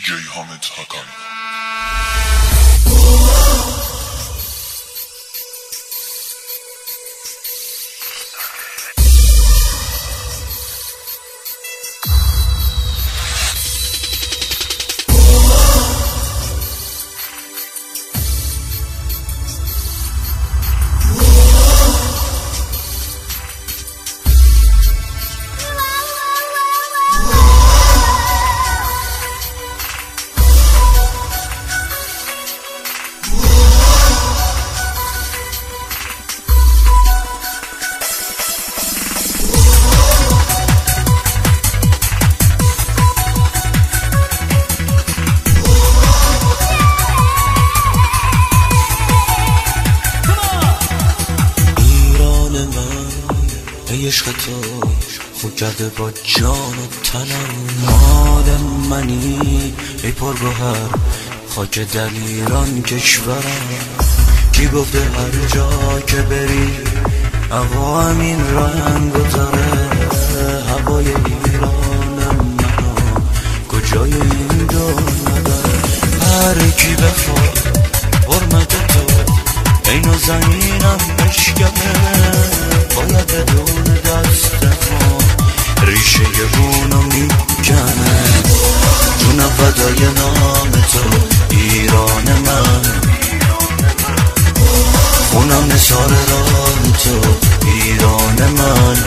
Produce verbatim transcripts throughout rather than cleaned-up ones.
جی حامد حقانی. عشق تو خو کرده با جان و تنم، مال منی ای پرگوهر خاک دلیران کشورم. کی گفته هر جا که بری هوا همین رنگ و تره؟ هوای ایرانم منو کجای این دور نداره. هر کی بخواد حرمت تو اینو زمینم بشکنه، باید بدون دست ما ریشه رونو میکنه. جونم فدای نام تو ایران من، خونم نثار راه تو ایران من.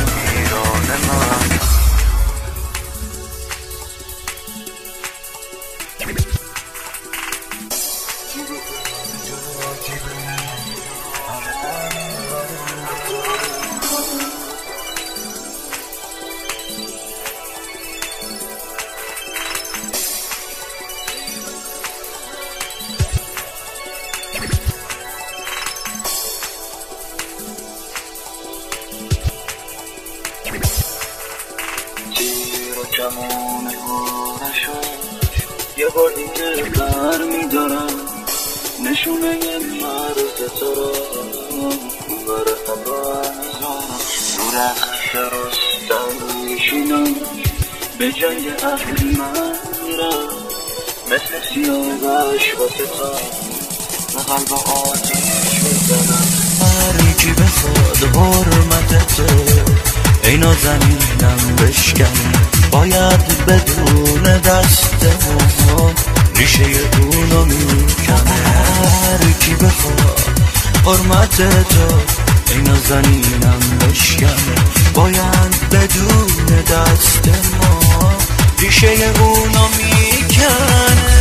کمون نشو یه بار دیگه بر میدارم نشونه مرز تو رو بر هوا میزارم. رو رخش رستم میشینم به جنگ اهل من میرم، مثل سیاوش واسه تا به قلب آتیش میزنم. هر کی بخواد حرمت تو اینو زمینم بشکنه، باید بدون دست ما ریشه اونو میکنه. هر کی بخواد حرمت تو اینو زمینم بشکنه، باید بدون دست ما ریشه اونو میکنه.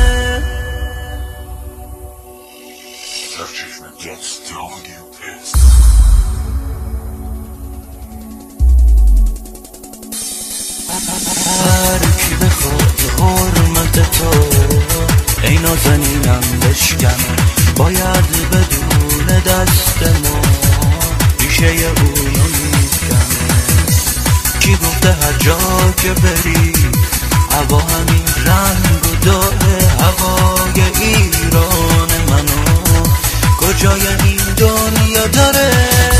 هر کی بخواد حرمت تو اینو زمینم بشکنه، باید بدون دست ما ریشه اونو میکنه. کی گفته هر جا که بری هوا همین رنگ و داره؟ هوای ایران منو کجای این دنیا داره؟